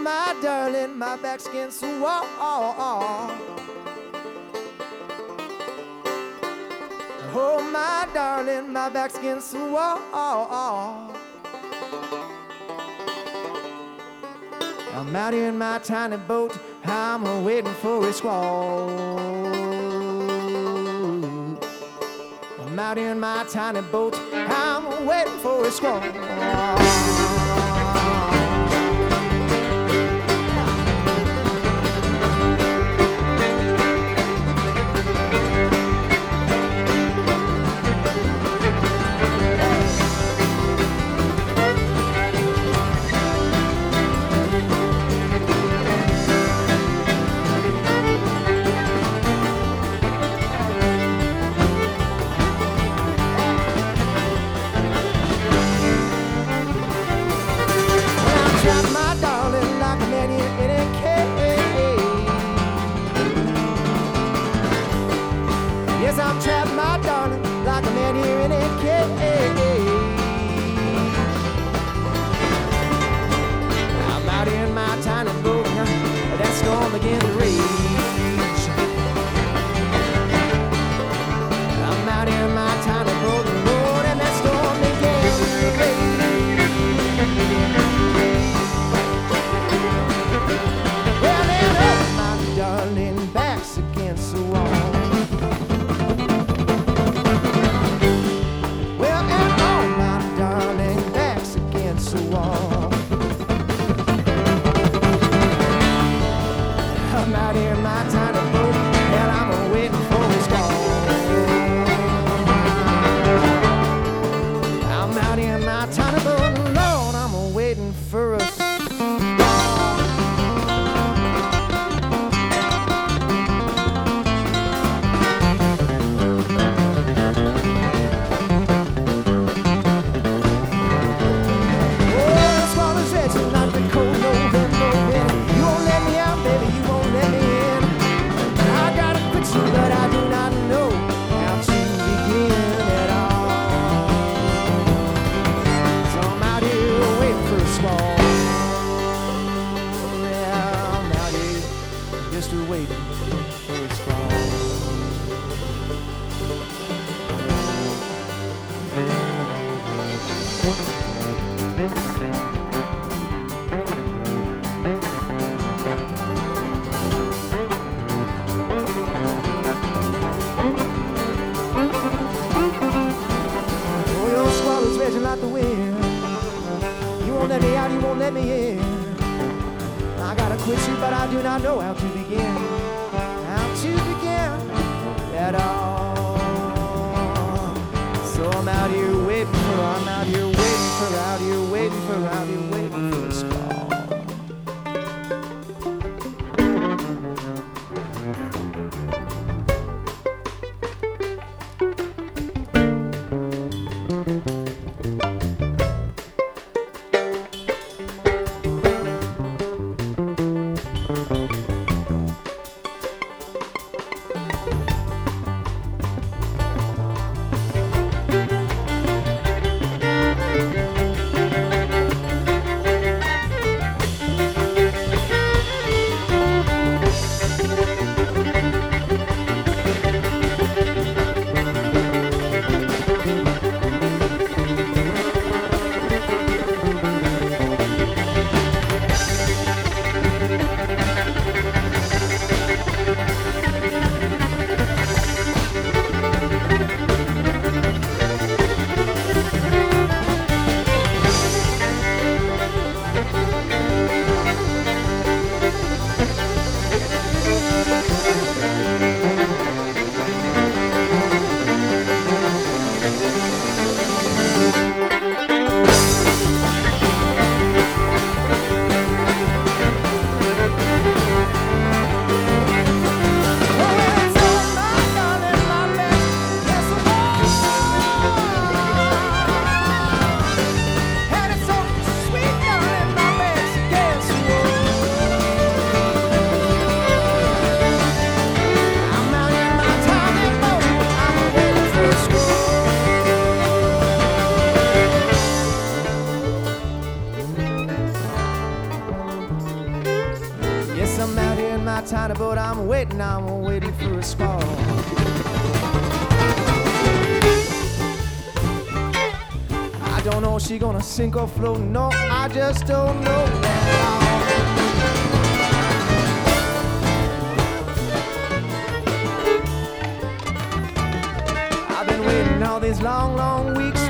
my darling, my back's against the wall. Oh, my darling, my back's against the wall. I'm out here in my tiny boat, I'm waiting for a squall. I'm out here in my tiny boat, I'm waiting for a squall. Yes, I'm trapped, my darling, like a man here in a cage. I'm out here in my tiny boat, that storm began to rage. I'm out here in my tiny boat, Lord, and that storm began to rage. Well, then, oh, my darling, back's against the wall. I'm out here in my tiny boat, and I'm waiting for a squall. I'm out here in my tiny boat, Lord, I'm waiting for a squall. Like the wind, you won't let me out, you won't let me in. I gotta quit you, but I do not know how to begin. How to begin at all. So I'm out here waiting for, I'm out here waiting for, out here waiting for, out here waiting for a squall. my tiny boat, I'm waiting for a squall. I don't know if she gonna sink or float, no, I just don't know now. I've been waiting all these long, long weeks